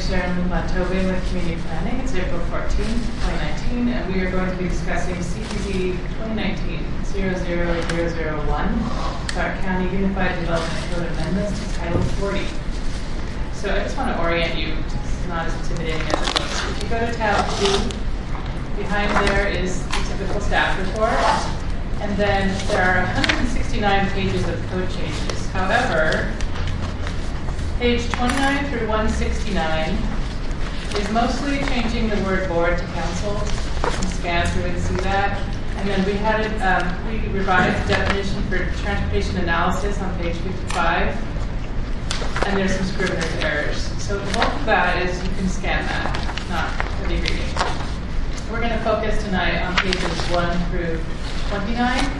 Sharon Latobe with Community Planning. It's April 14, 2019, and we are going to be discussing CPD 2019-00001, Clark County Unified Development Code Amendments to Title 40. So I just want to orient you. It's not as intimidating as it looks. If you go to tab 2, behind there is the typical staff report, and then there are 169 pages of code changes. However, page 29 through 169 is mostly changing the word board to council. You can scan through and see that. And then we had we revised the definition for transportation analysis on page 55. And there's some scrivener's errors. So the bulk of that is you can scan that. It's not heavy reading. We're going to focus tonight on pages 1 through 29.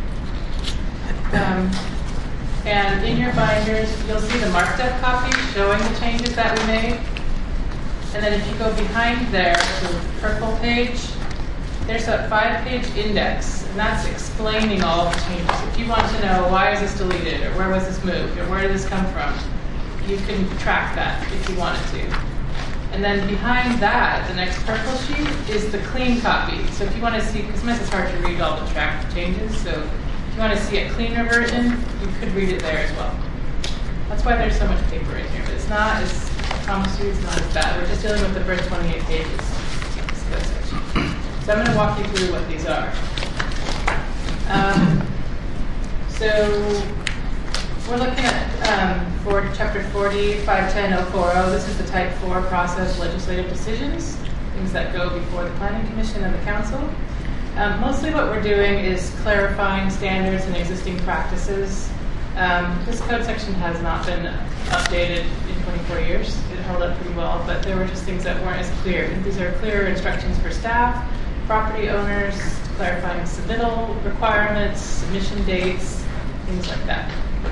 And in your binders, you'll see the marked up copy showing the changes that we made. And then if you go behind there to the purple page, there's a 5-page index, and that's explaining all of the changes. If you want to know why is this deleted, or where was this moved, or where did this come from, you can track that if you wanted to. And then behind that, the next purple sheet is the clean copy. So if you want to see, because sometimes it's hard to read all the tracked changes, so if you want to see a cleaner version, you could read it there as well. That's why there's so much paper in here, but it's not as, I promise you, it's not as bad. We're just dealing with the first 28 pages. So I'm going to walk you through what these are. So we're looking at for Chapter 40, 510040. This is the Type 4 process legislative decisions, things that go before the Planning Commission and the Council. Mostly what we're doing is clarifying standards and existing practices. This code section has not been updated in 24 years. It held up pretty well, but there were just things that weren't as clear. And these are clearer instructions for staff, property owners, clarifying submittal requirements, submission dates, things like that.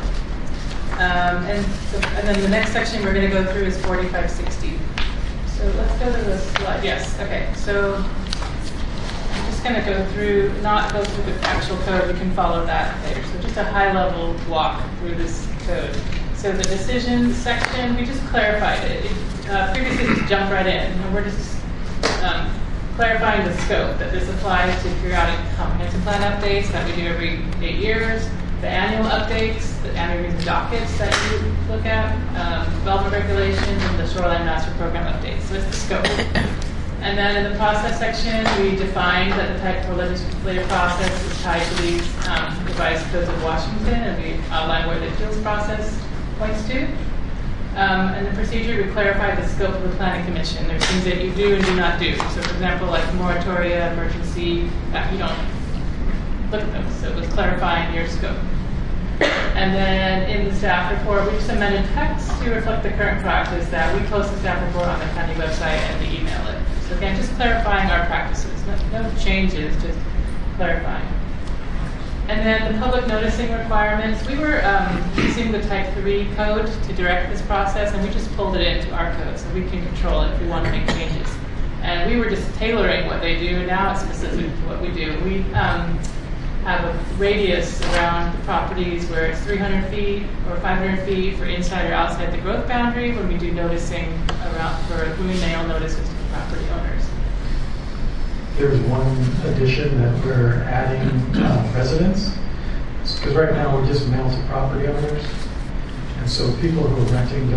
And then the next section we're going to go through is 4560. So let's go to the slide. Yes, okay. So I'm just going to go through, not go through the actual code. We can follow that later. So just a high-level walk through this code. So the decisions section, we just clarified it. Previously, just jumped right in. And we're just clarifying the scope, that this applies to periodic comprehensive plan updates that we do every 8 years, the annual updates, the annual review dockets that you look at, development regulations, and the shoreline master program updates. So it's the scope. And then in the process section, we defined that the Type 4 legislative process is tied to these revised codes of Washington, and we outline where the appeals process points to. And the procedure, we clarified the scope of the Planning Commission. There's things that you do and do not do. So for example, like moratoria, emergency, that you don't look at those. So it was clarifying your scope. And then in the staff report, we just amended text to reflect the current practice that we post the staff report on the county website and we email it. So again, just clarifying our practices. No changes, just clarifying. And then the public noticing requirements, we were using the Type 3 code to direct this process, and we just pulled it into our code so we can control it if we want to make changes. And we were just tailoring what they do. Now it's specific to what we do. We have a radius around the properties where it's 300 feet or 500 feet for inside or outside the growth boundary when we do noticing around for when we mail notices to the property owners. There's one addition that we're adding residents, because right now we just mail to property owners, and so people who are renting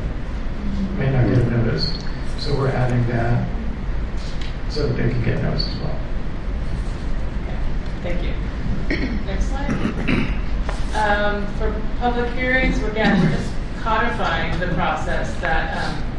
may not get a notice. So we're adding that so that they can get notice as well. Okay. Thank you. Next slide. For public hearings, again, we're just codifying the process that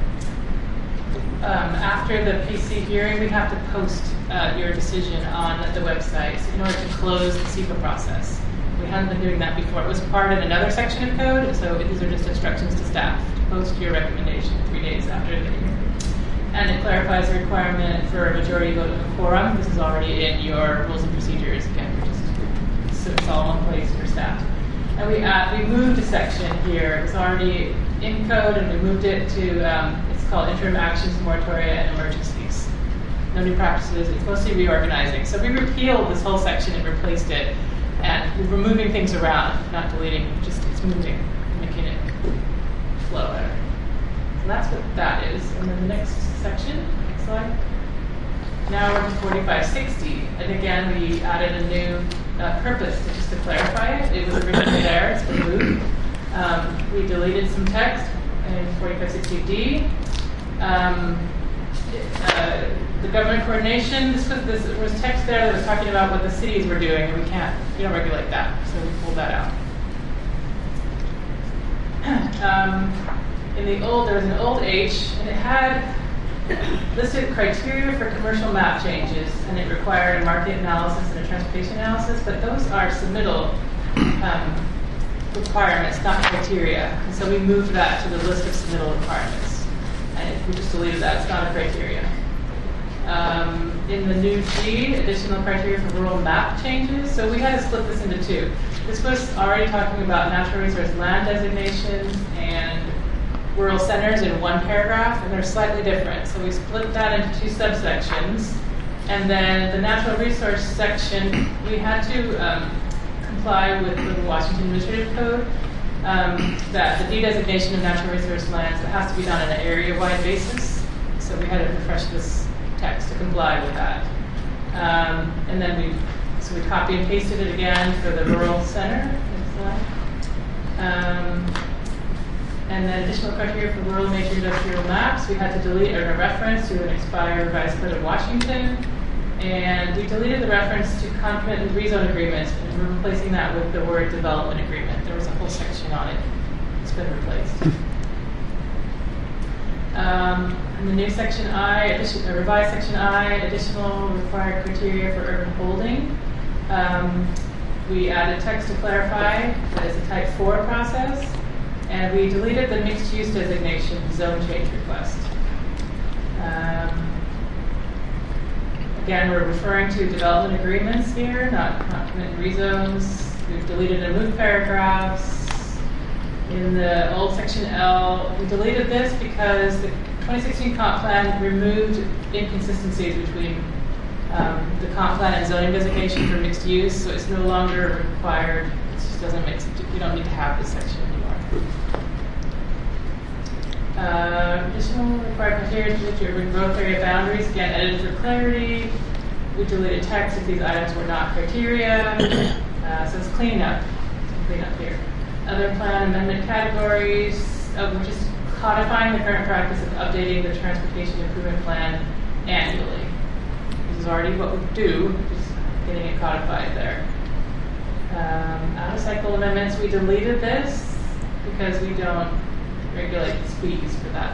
after the PC hearing, we have to post your decision on the website in order to close the CEQA process. We hadn't been doing that before. It was part of another section of code, so these are just instructions to staff to post your recommendation 3 days after the hearing. And it clarifies the requirement for a majority vote of a quorum. This is already in your rules and procedures. Again, so it's all in one place for staff. And we moved a section here. It was already in code, and we moved it to, it's called interim actions, moratoria, and emergencies. No new practices. It's mostly reorganizing. So we repealed this whole section and replaced it, and we're moving things around, not deleting, just it's moving, making it flow better. And that's what that is. And then the next section, next slide. Now we're to 4560. And again, we added a new purpose just to clarify it. It was originally there, it's been moved. We deleted some text in 4560D. The government coordination, this was text there that was talking about what the cities were doing, and we don't regulate that, so we pulled that out. There was an old H, and it had listed criteria for commercial map changes, and it required a market analysis and a transportation analysis, but those are submittal requirements, not criteria. And so we moved that to the list of submittal requirements. And we just deleted that, it's not a criteria. In the new G, additional criteria for rural map changes. So we had to split this into two. This was already talking about natural resource land designations and rural centers in one paragraph, and they're slightly different. So we split that into two subsections. And then the natural resource section, we had to comply with the Washington Administrative Code, that the de-designation of natural resource lands, it has to be done on an area-wide basis. So we had to refresh this text to comply with that. And then we copy and pasted it again for the rural center. Next slide. And then additional criteria for rural major industrial maps. We had to delete a reference to an expired revised code of Washington. And we deleted the reference to concomitant rezone agreements, and we're replacing that with the word development agreement. There was a whole section on it. It's been replaced. And the new section I, revised section I, additional required criteria for urban holding. We added text to clarify that it's a type 4 process. And we deleted the mixed use designation zone change request. Again, we're referring to development agreements here, not concomitant rezones. We've deleted and moved paragraphs. In the old section L, we deleted this because the 2016 comp plan removed inconsistencies between the comp plan and zoning designation for mixed use, so it's no longer required. It just doesn't make sense. We don't need to have this section anymore. Additional required criteria to urban growth area boundaries, again, edited for clarity. We deleted text if these items were not criteria. So it's cleaning up. Clean up here. Other plan amendment categories. We're just codifying the current practice of updating the transportation improvement plan annually. This is already what we do, just getting it codified there. Out of cycle amendments, we deleted this because we don't regulate the speeds for that.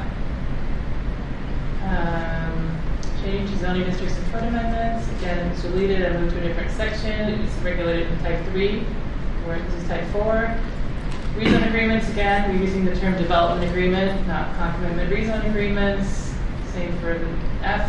Change zoning districts and code amendments. Again, it's deleted and moved to a different section. It's regulated in type 3, where this is type 4. Rezone agreements, again, we're using the term development agreement, not concomitant rezone agreements. Same for the F.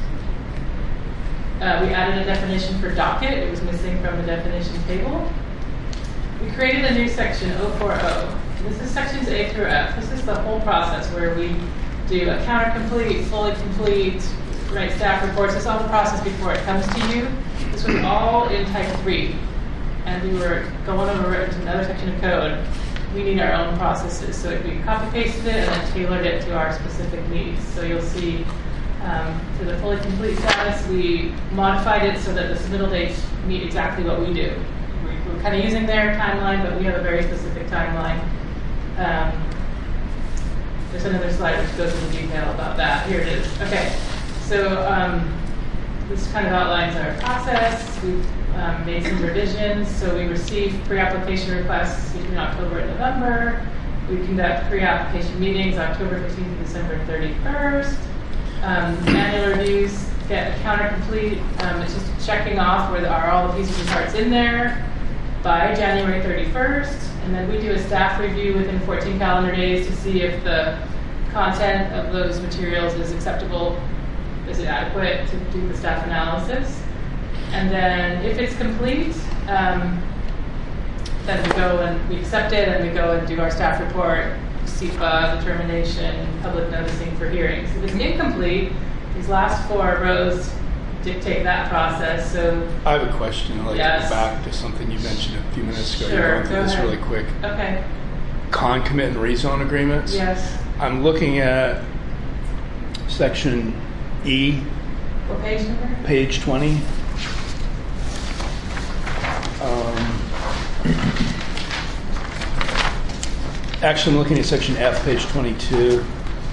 We added a definition for docket. It was missing from the definition table. We created a new section, 040. This is sections A through F. This is the whole process where we do a counter complete, fully complete, write staff reports. It's all the process before it comes to you. This was all in type 3. And we were going over it into another section of code. We need our own processes. So we copy-pasted it and then tailored it to our specific needs. So you'll see for the fully complete status, we modified it so that the submittal dates meet exactly what we do. We're kind of using their timeline, but we have a very specific timeline. There's another slide which goes into detail about that. Here it is. Okay, so this kind of outlines our process. We've made some revisions. So we received pre-application requests between October and November. We conduct pre-application meetings October 15th to December 31st. Annual reviews get a counter complete. It's just checking off where are all the pieces and parts in there by January 31st. And then we do a staff review within 14 calendar days to see if the content of those materials is acceptable, is it adequate to do the staff analysis. And then if it's complete, then we go and we accept it and we go and do our staff report, CEPA, determination, public noticing for hearings. If it's incomplete, these last 4 rows dictate that process. So I have a question. I'd like to go back to something you mentioned a few minutes ago. Sure, You're going through go this ahead. really quick. Okay. Concomitant rezone agreements? Yes. I'm looking at section E, What page number? page 20. Actually, I'm looking at section F, page 22.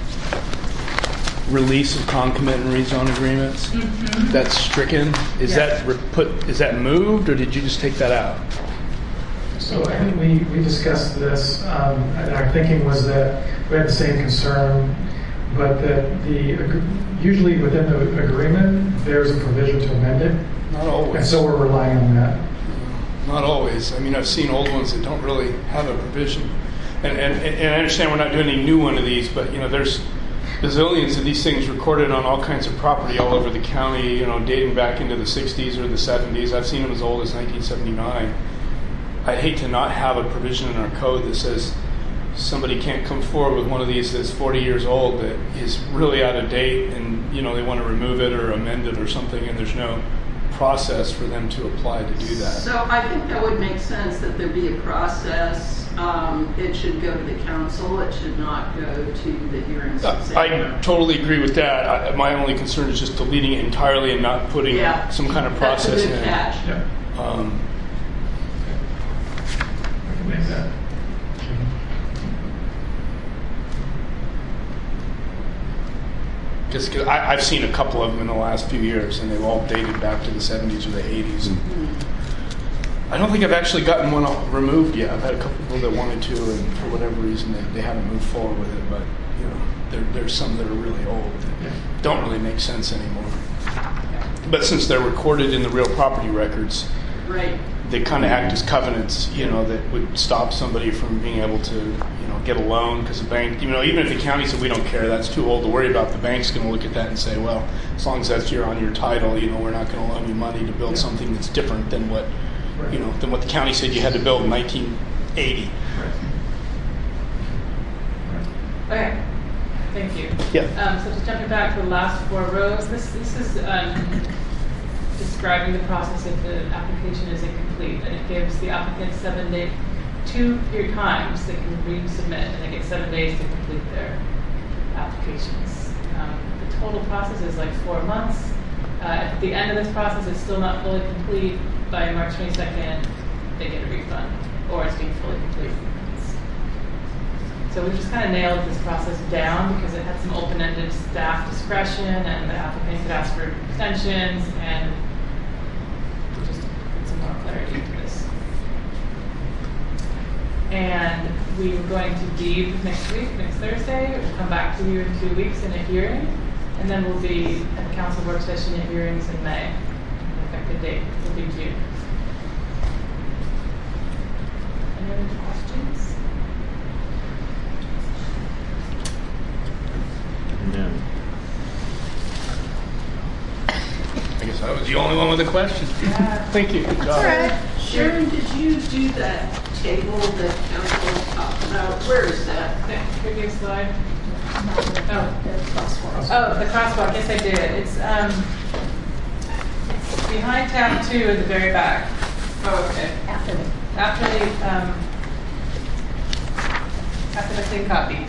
Release of concomitant rezone agreements. Mm-hmm. That's stricken. Is Yeah. is that moved, or did you just take that out? So I think we discussed this, and our thinking was that we had the same concern, but that usually within the agreement, there's a provision to amend it, Not and always. so we're relying on that. Not always. I mean, I've seen old ones that don't really have a provision. And I understand we're not doing any new one of these, but, you know, there's bazillions of these things recorded on all kinds of property all over the county, you know, dating back into the 60s or the 70s. I've seen them as old as 1979. I'd hate to not have a provision in our code that says somebody can't come forward with one of these that's 40 years old that is really out of date and, you know, they want to remove it or amend it or something, and there's no process for them to apply to do that. So I think that would make sense that there be a process. It should go to the council. It should not go to the hearings I examiner. totally agree with that. My only concern is just deleting it entirely and not putting some kind of process That's a good in. catch. Yeah, we can make that. Just 'cause I've seen a couple of them in the last few years, and they've all dated back to the 70s or the 80s. I don't think I've actually gotten one removed yet. I've had a couple people that wanted to, and for whatever reason, they haven't moved forward with it. But you know, there's some that are really old that don't really make sense anymore. But since they're recorded in the real property records, Right. they kind of act as covenants, you know, that would stop somebody from being able to, you know, get a loan because the bank, you know, even if the county said we don't care, that's too old to worry about, the bank's going to look at that and say, well, as long as that's on your title, you know, we're not going to loan you money to build something that's different than what, you know, than what the county said you had to build in 1980. Okay, thank you. Yeah. So just jumping back to the last 4 rows, this is describing the process if the application is incomplete, and it gives the applicant 7 days, 2 year times they can resubmit, and they get 7 days to complete their applications. The total process is like 4 months. At the end of this process, it's still not fully complete. By March 22nd, they get a refund, or it's being fully complete. So we just kind of nailed this process down because it had some open-ended staff discretion, and the applicant could ask for extensions, and just put some more clarity to this. And we were going to deed next week, next Thursday. We'll come back to you in 2 weeks in a hearing, and then we'll be at the council work session and hearings in May. The effective date will be June. Any other questions? No. I guess I was the only one with a question. Yeah. Thank you. Good job. All right. Sharon, did you do that table that council talked about? Where is that? Okay, previous slide. Oh, the crosswalk. Yes, I did. It's behind tab 2 at the very back. Oh, okay. After the clean copy.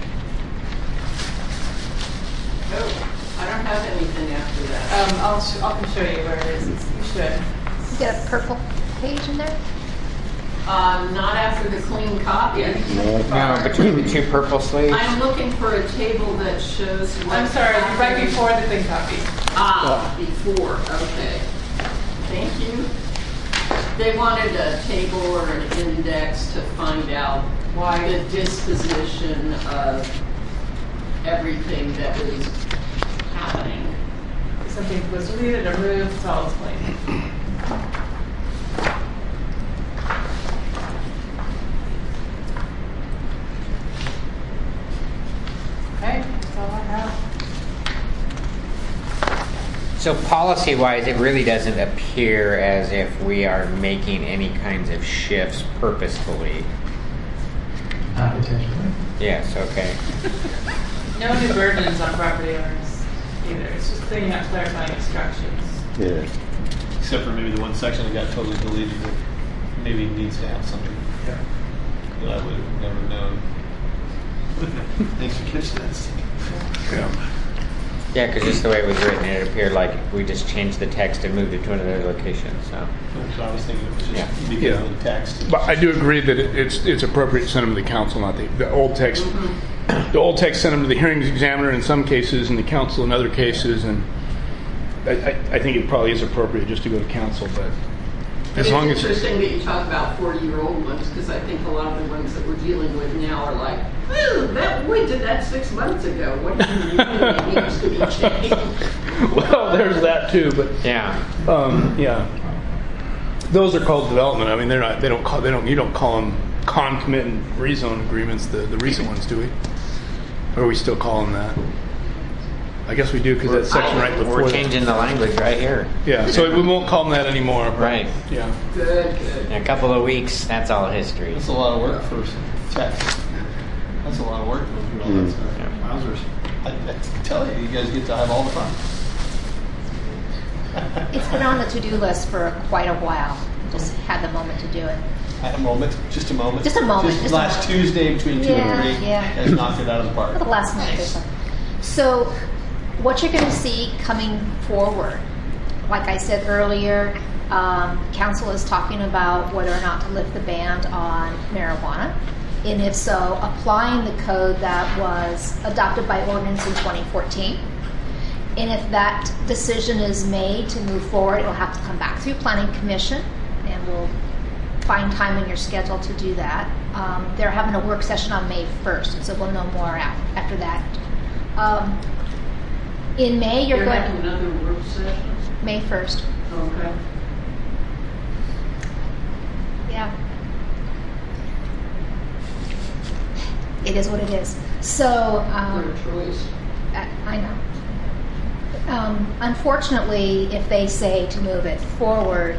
Oh, I don't have anything after that. I can show you where it is. You should. You get a purple page in there? Not after the clean copy. No, between the 2 purple sleeves. I'm looking for a table that shows what. I'm sorry, right before the clean copy. Before. Okay. Thank you. They wanted a table or an index to find out Why? the disposition of everything that was happening. Something was deleted or moved. It's all explained. Okay, that's all I have. So policy-wise, it really doesn't appear as if we are making any kinds of shifts purposefully. Not intentionally. Yes, okay. No new burdens on property owners either. It's just cleaning up clarifying instructions. Yeah. Except for maybe the one section that got totally deleted that maybe needs to have something Yeah. that I would have never known. Thanks for catching that. Yeah. Yeah, because just the way it was written, it appeared like we just changed the text and moved it to another location. So So I was thinking it was just Yeah. because Yeah. of the text. But I do agree that it's appropriate to send them to the council, not the old text. The old text sent them to the hearings examiner in some cases, and the council in other cases, and I think it probably is appropriate just to go to council, but as long as It's interesting that you talk about 40-year-old ones, because I think a lot of the ones that we're dealing with now are like, oh, we did that 6 months ago. What do you mean it needs to be changed? well, there's that too, but yeah, yeah, those are called development. I mean, they're not. They don't call. They don't. You don't call them commit and rezone agreements. The recent ones, do we? Or we still call them that? I guess we do because that section right before. we're that. changing the language right here. Yeah, so we won't call them that anymore. but- Right. Yeah. Good. In a couple of weeks, that's all history. That's a lot of work for text. That's a lot of work to go through all that stuff. Wowzers. I tell you, you guys get to have all the fun. It's been on the to-do list for quite a while. Just had the moment to do it. At a moment, just a moment. Just a moment, Just just a last moment. Tuesday between 2 Yeah, and 3, yeah. guys knocked it out of the park. For the last month or so. So, what you're going to see coming forward, like I said earlier, council is talking about whether or not to lift the ban on marijuana, and if so, applying the code that was adopted by ordinance in 2014. And if that decision is made to move forward, it'll have to come back through Planning Commission, and we'll find time in your schedule to do that. They're having a work session on May 1st, and so we'll know more after that. In May, you're going having another work session? May 1st. Okay. Yeah. It is what it is. So, Your choice. I know. Unfortunately, if they say to move it forward,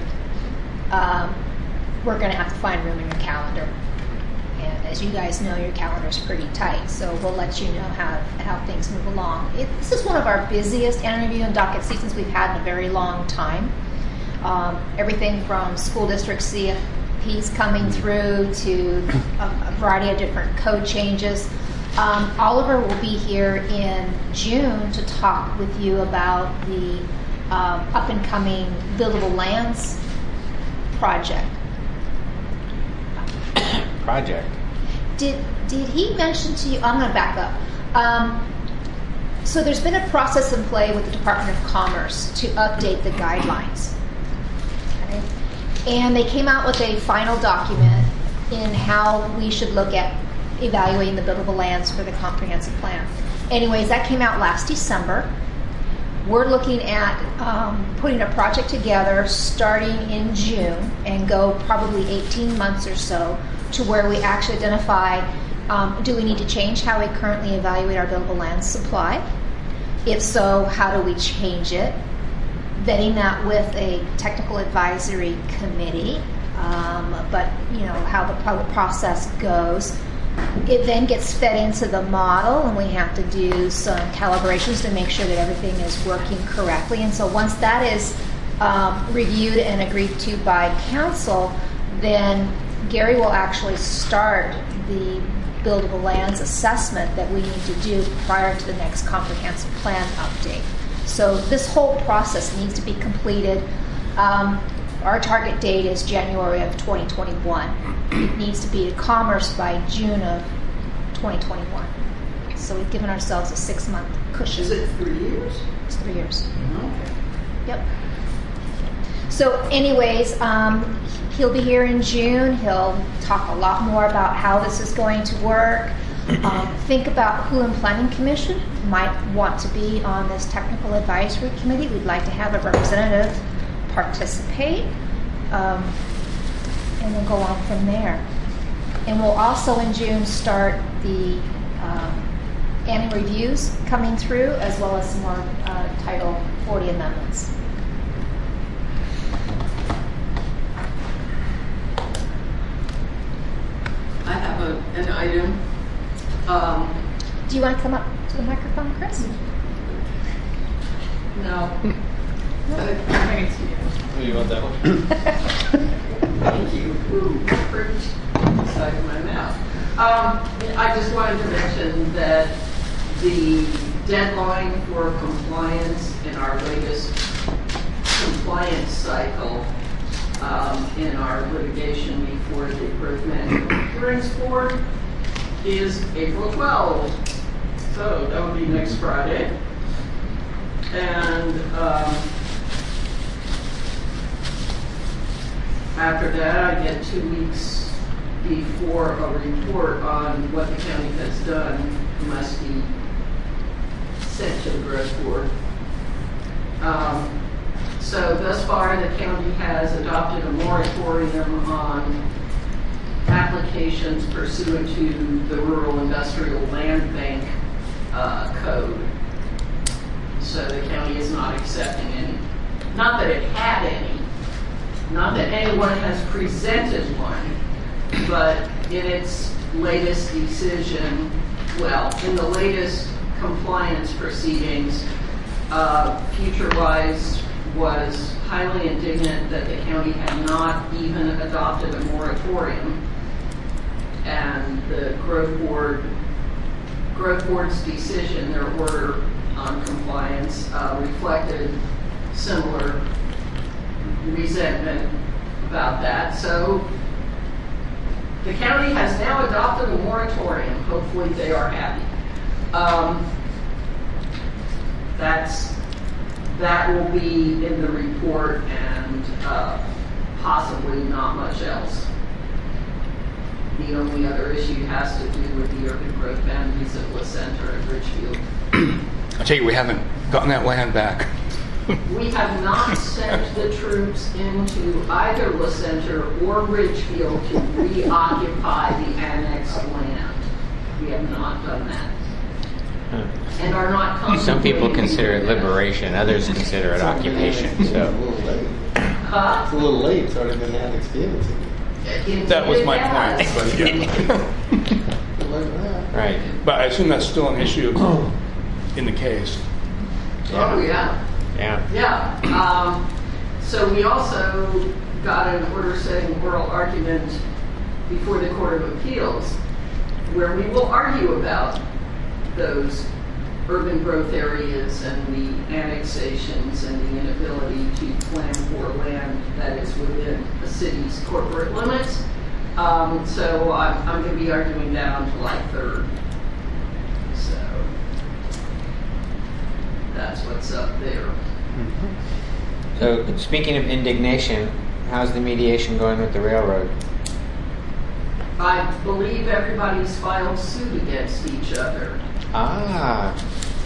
we're going to have to find room in your calendar. And as you guys know, your calendar is pretty tight, so we'll let you know how things move along. This is one of our busiest interview and docket seasons we've had in a very long time. Everything from school district CFPs coming through to a variety of different code changes. Oliver will be here in June to talk with you about the up-and-coming buildable lands project. Did he mention to you? I'm going to back up. So there's been a process in play with the Department of Commerce to update the guidelines. Okay? And they came out with a final document in how we should look at evaluating the buildable lands for the comprehensive plan. Anyways, that came out last December. We're looking at putting a project together starting in June and go probably 18 months or so to where we actually identify, do we need to change how we currently evaluate our buildable land supply? If so, how do we change it? Vetting that with a technical advisory committee, but you know how the process goes. It then gets fed into the model, and we have to do some calibrations to make sure that everything is working correctly. And so once that is reviewed and agreed to by council, then Gary will actually start the buildable lands assessment that we need to do prior to the next comprehensive plan update. So this whole process needs to be completed. Our target date is January of 2021. It needs to be to Commerce by June of 2021. So we've given ourselves a 6-month cushion. Is it 3 years? It's 3 years. Okay. Yep. So anyways, he'll be here in June. He'll talk a lot more about how this is going to work. Think about who in Planning Commission might want to be on this technical advisory committee. We'd like to have a representative participate, and then go on from there. And we'll also in June start the annual reviews coming through, as well as some more Title 40 amendments. I have an item. Do you want to come up to the microphone, Chris? No. I think it's you. Oh, you want that one? Thank you. Ooh, pricked the side of my mouth. I just wanted to mention that the deadline for compliance in our latest compliance cycle in our litigation before the Growth Management Hearings Board is April 12th. So that would be next Friday. And after that, I get 2 weeks before a report on what the county has done must be sent to the Growth Board. So thus far, the county has adopted a moratorium on applications pursuant to the Rural Industrial Land Bank code. So the county is not accepting any. Not that it had any. Not that anyone has presented one, but in its latest decision, well, in the latest compliance proceedings, FutureWise was highly indignant that the county had not even adopted a moratorium, and the Growth Board's decision, their order on compliance, reflected similar resentment about that. So the county has now adopted a moratorium. Hopefully they are happy. That will be in the report, and possibly not much else. The only other issue has to do with the urban growth boundaries of La Center and Richfield. I take it we haven't gotten that land back. We have not sent the troops into either La Center or Richfield to reoccupy the annexed land. We have not done that. And are not contemplating. Some people consider it liberation, others consider it occupation. It's a So little late. Huh? It's a little late. It's already been annexed in. That was my point. Yes. But, Like that. right. but I assume that's still an issue in the case. Oh, yeah. Yeah. Yeah. So we also got an order setting oral argument before the Court of Appeals where we will argue about those urban growth areas and the annexations and the inability to plan for land that is within the city's corporate limits. So I'm going to be arguing that on July 3rd. So that's what's up there. So speaking of indignation, how's the mediation going with the railroad? I believe everybody's filed suit against each other. Ah.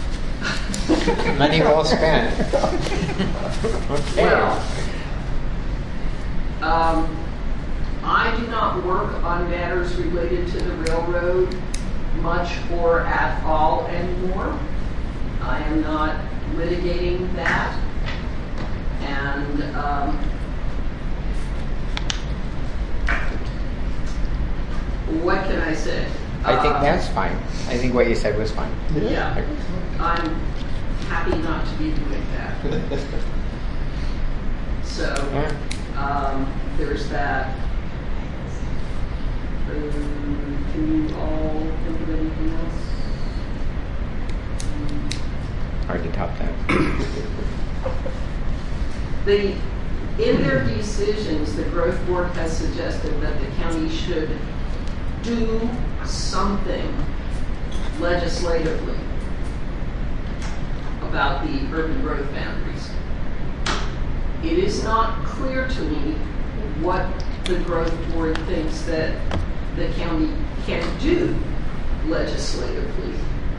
Money well spent. Okay. Well, I do not work on matters related to the railroad much or at all anymore. I am not litigating that. And what can I say? I think that's fine. I think what you said was fine. Yeah, I'm happy not to be doing that. So, there's that. Can you all think of anything else? Hard to top that. In their decisions, the Growth Board has suggested that the county should do something legislatively about the urban growth boundaries. It is not clear to me what the Growth Board thinks that the county can do legislatively.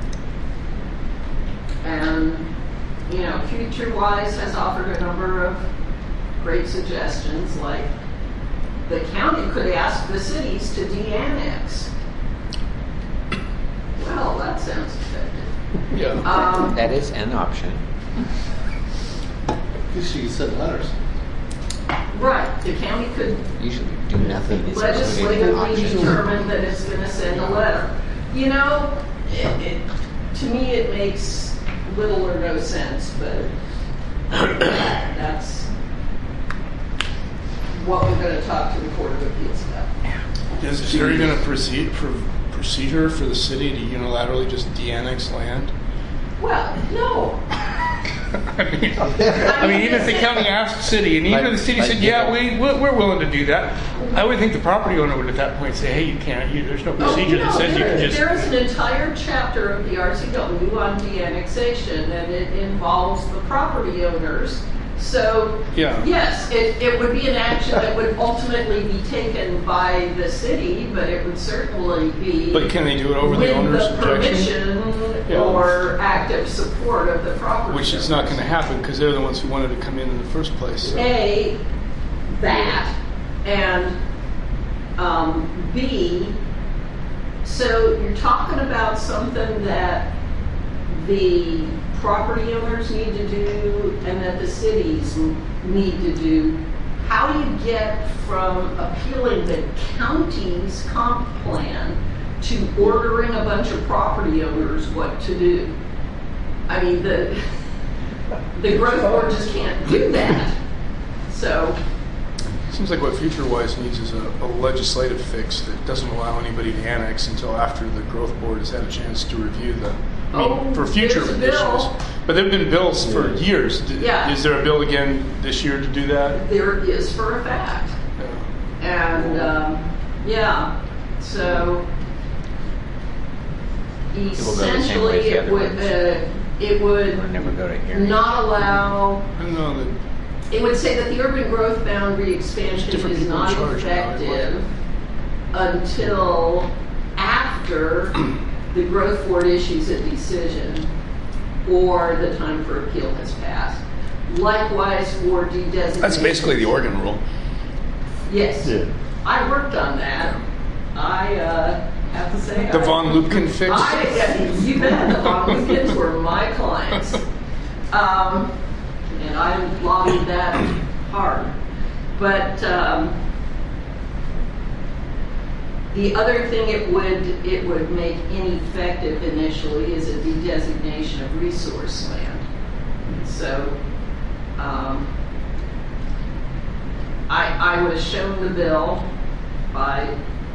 And, you know, FutureWise has offered a number of great suggestions, like the county could ask the cities to de-annex. Well, that sounds effective. Yeah. That is an option. She sent letters. Right, the county could Usually do nothing. Is included in legislatively options. determine that it's going to send a letter. You know, to me it makes little or no sense, but that's what we're going to talk to the Court of Appeals about. Is there even a procedure for the city to unilaterally just de-annex land? Well, no. I mean, even if the county asked city, and even if the city said, yeah, we're willing to do that, I would think the property owner would at that point say, hey, you can't, there's no procedure that says you can just... There is an entire chapter of the RCW on de-annexation, and it involves the property owners. So, Yeah. yes, it would be an action that would ultimately be taken by the city, but it would certainly be... But can they do it over the owner's objection? permission Yeah. or active support of the property Which is not going to happen because they're the ones who wanted to come in the first place. So. A, that, and B, so you're talking about something that the property owners need to do and that the cities need to do. How do you get from appealing the county's comp plan to ordering a bunch of property owners what to do? I mean, the growth board just can't do that. So, Seems like what FutureWise needs is a legislative fix that doesn't allow anybody to annex until after the growth board has had a chance to review the. For future there's a issues. bill. But there have been bills for years. Yeah. Is there a bill again this year to do that? There is for a fact. Yeah. And, yeah, so go the same essentially way as the it other would, ones. it would Or never go to hearing. not allow, I don't know that. it would say that the urban growth boundary expansion Different is people in not charge now, effective until after the growth board issues a decision or the time for appeal has passed. Likewise for de-designation. That's basically the Oregon rule. Yes. Yeah. I worked on that. I have to say. The Von Lupkin fix. You bet. The Von Lupkins were my clients. And I lobbied that hard. But the other thing it would make ineffective initially is a de-designation of resource land. So I was shown the bill by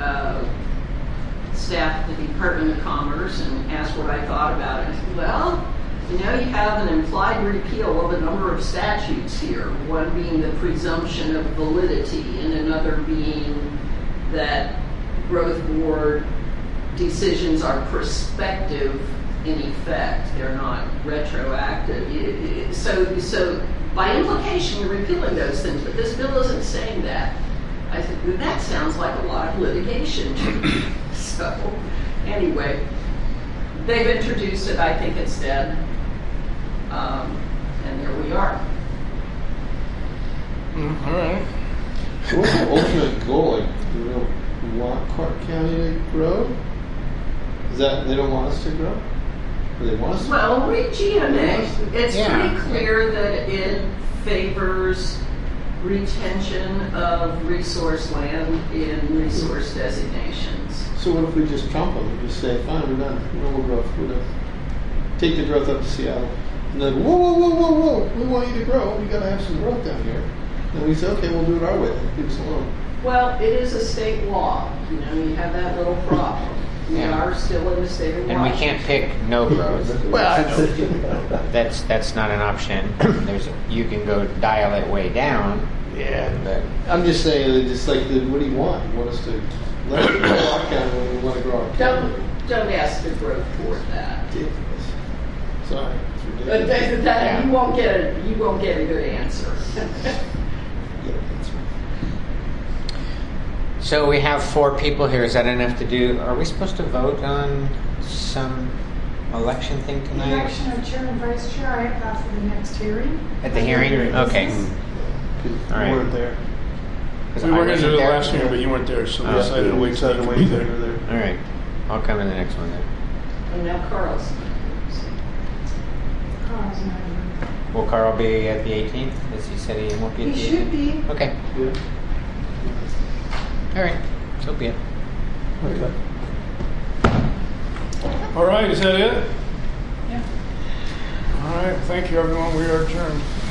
staff at the Department of Commerce and asked what I thought about it. I said, well, you have an implied repeal of a number of statutes here, one being the presumption of validity and another being that growth board decisions are prospective in effect. They're not retroactive. So by implication, you're repealing those things, but this bill isn't saying that. I said, well, that sounds like a lot of litigation to me. So anyway, they've introduced it. I think it's dead. And there we are. All right. So what's the ultimate goal? Like, do we want Clark County to grow? Is that they don't want us to grow? Or they want us to grow? Well, read GMA. It's Yeah. pretty clear that it favors retention of resource land in resource designations. So what if we just trump them and just say, fine, we're done. No more growth. We're done. Take the growth up to Seattle. And then, whoa. We want you to grow. We got to have some growth down here. And we say, okay, we'll do it our way. Leave us alone. Well, it is a state law. You have that little problem. We Yeah. are still in the state of And we Washington. can't pick no growth. Well, That's not an option. You can go dial it way down. yeah. But I'm just saying, just like, what do you want? You want us to let us grow our county when we want to grow our county? Don't ask the growth board that. Ridiculous. Sorry, it's But ridiculous. you won't get a good answer. Yeah, that's right. so we have 4 people here. Is that enough to do? Are we supposed to vote on some election thing tonight? Election of chair and vice chair, I have that for the next hearing. At the hearing? Okay. All right. You weren't there. 'Cause We I were going to wasn't do it there. last year, but you weren't there, so we Oh. decided to wait till you could be there. All right. I'll come in the next one then. And now Carl's. Carl's not Will Carl be at the 18th? As he said he won't be here. at He the 18th? should be. Okay. Yeah. All right. So be it. Okay. All right, is that it? Yeah. All right, thank you, everyone. We are adjourned.